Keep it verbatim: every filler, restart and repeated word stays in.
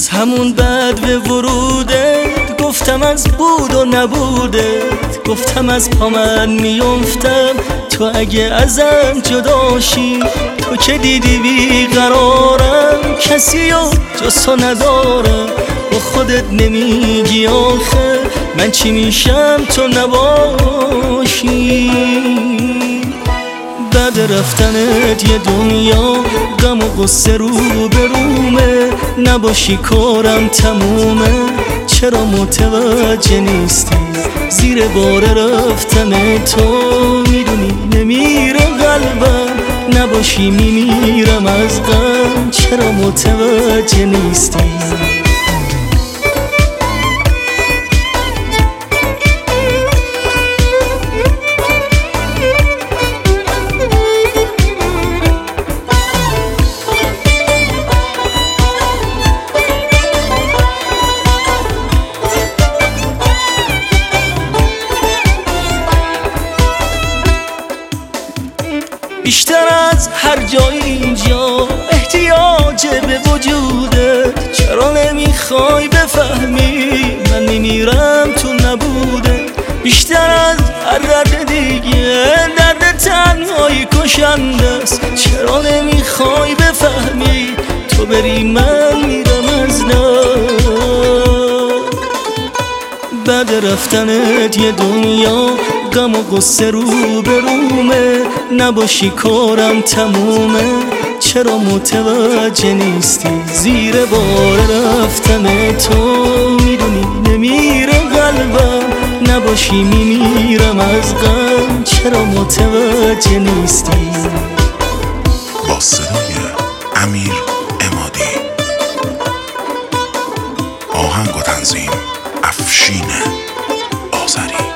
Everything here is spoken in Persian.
همون بعد به ورودت گفتم از بود و نبودت، گفتم از پا من میافتم تو اگه ازم جداشی. تو که دیدی بیقرارم کسی و جز تو ندارم، با خودت نمیگی آخه من چی میشم تو نباشی. بعد رفتنت یه دنیا غم و غصه رو به رومه، نباشی کارم تمومه. چرا متوجه نیستی زیر بار رفتن تو؟ میدونی نمیره قلبم، نباشی میمیرم از غم. چرا متوجه نیستی؟ بیشتر از هر جایی اینجا احتیاج به وجودت. چرا نمیخوای بفهمی من میمیرم تو نبوده؟ بیشتر از هر درد دیگه درد تنهایی کشنده است. چرا نمیخوای بفهمی تو بری من میرم از دست. بعد رفتنت یه دنیا غم و غصه رو به رومه، نباشی کارم تمومه. چرا متوجه نیستی زیر بار رفتن تو؟ میدونی نمیره قلبم، نباشی میمیرم از غم. چرا متوجه نیستی؟ با صدای امیر عمادی، آهنگ و تنظیم افشین آذری.